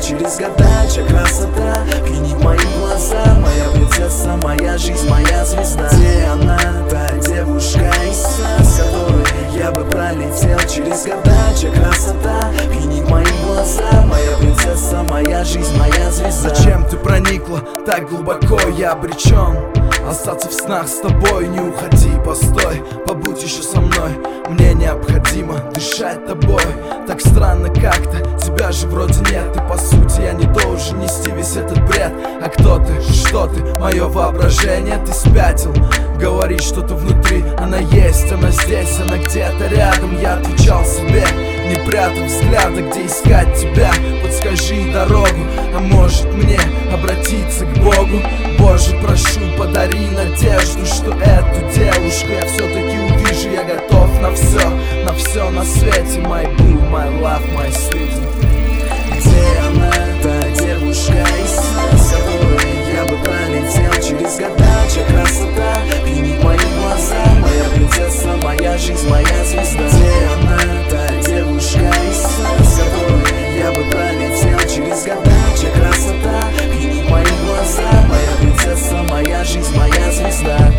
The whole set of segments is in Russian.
через года, чья красота пьянит мои глаза. Моя принцесса, моя жизнь, моя звезда. Где она, та девушка из сна, с которой я бы пролетел через года, чья красота пьянит мои глаза. Моя принцесса, моя жизнь, моя звезда. Зачем ты проникла так глубоко? Я обречен остаться в снах с тобой. Не уходи, постой, побудь еще со мной. Мне необходимо дышать тобой. Так странно как-то, тебя же вроде нет. И по сути я не должен нести весь этот бред. А кто ты, что ты, мое воображение? Ты спятил, говоришь что-то внутри. Она есть, она здесь, она где-то рядом. Я отвечал себе, не прятав взгляда, где искать тебя. Подскажи дорогу, а может мне обратиться к Богу? Боже, прошу, подари надежду, что эту девушку я все-таки увижу. Я готов на все на свете. My boo, my love, my sweetie. Где она, та девушка из сна, с которой я бы пролетел через года, чья красота пьянит мои глаза. Моя принцесса, моя жизнь, моя звезда. Где она, та девушка из сна, с которой я бы пролетел через года, чья красота пьянит мои глаза. Моя принцесса, моя жизнь, моя звезда.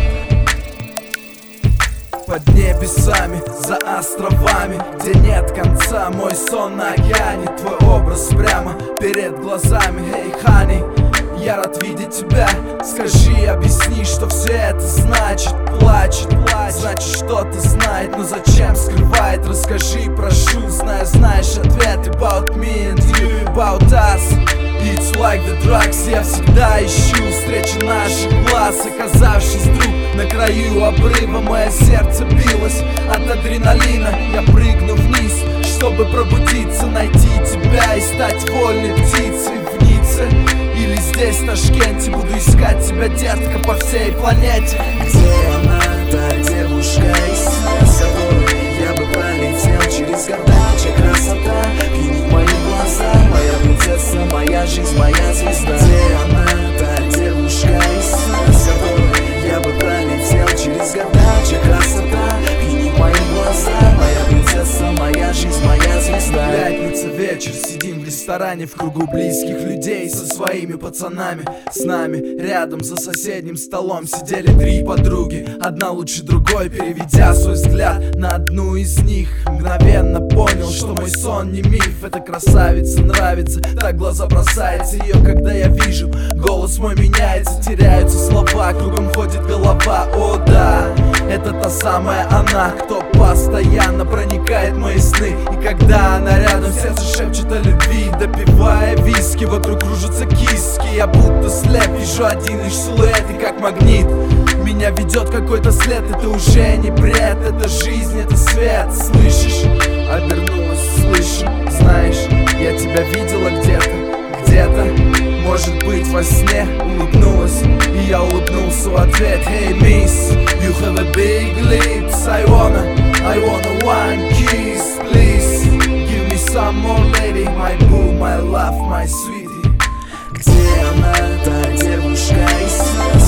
Под небесами, за островами, где нет конца, мой сон на океане. Твой образ прямо перед глазами. Эй, хани, я рад видеть тебя. Скажи, объясни, что все это значит. Плачет, значит что-то знает, но зачем скрывает? Расскажи, прошу, знаешь ответ. About me and you, about us. It's like the drugs, я всегда ищу встречи наших глаз. Оказавшись вдруг на краю обрыва, мое сердце билось от адреналина. Я прыгну вниз, чтобы пробудиться, найти тебя и стать вольной птицей в Ницце или здесь, в Ташкенте. Буду искать тебя, детка, по всей планете. Где она, та девушка из сна, с которой я бы пролетел через года, чья красота пьянит мои глаза. Моя принцесса, моя жизнь, моя звезда. Где она, та девушка из сна, с которой я бы пролетел через года, чья красота пьянит мои глаза. Моя принцесса, моя жизнь, моя звезда. Пятница, вечер, сидим в ресторане в кругу близких людей со своими пацанами. С нами рядом за соседним столом сидели три подруги, одна лучше другой. Переведя свой взгляд на одну из них, мгновенно понял, что мой сон не миф. Эта красавица нравится, так глаза бросается ее, когда я вижу. Голос мой меняется, теряются слова, кругом ходит голова. О да, это та самая она, кто постоянно проникает в мои сны. И когда она рядом, сердце шепчет о любви. Допивая виски, вокруг кружатся киски. Я будто слеп, вижу один лишь силуэт, и как магнит меня ведет какой-то след. Это уже не бред, это жизнь, это свет. Слышишь? Обернулась, слышу, знаешь, я тебя видела где-то, может быть во сне. Улыбнулась, и я улыбнулся в ответ. Hey miss, you have a big lips. I wanna one kiss, please. Give me some more lady, my boo, my love, my sweetie. Где она, та девушка из сна,